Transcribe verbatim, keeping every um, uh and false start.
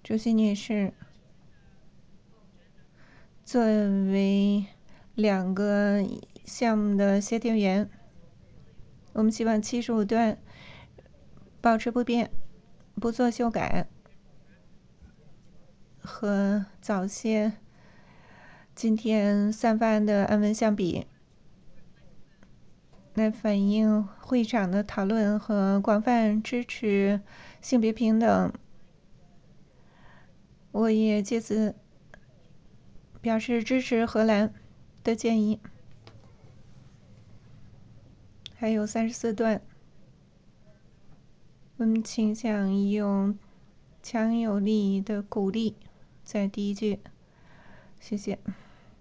主席女士，作为两个项目的协调员，我们希望七十五段保持不变，不做修改，和早些今天散发的案文相比，来反映会场的讨论和广泛支持性别平等。我也借此表示支持荷兰的建议。还有三十四段，我们倾向用强有力的鼓励在第一句。谢谢。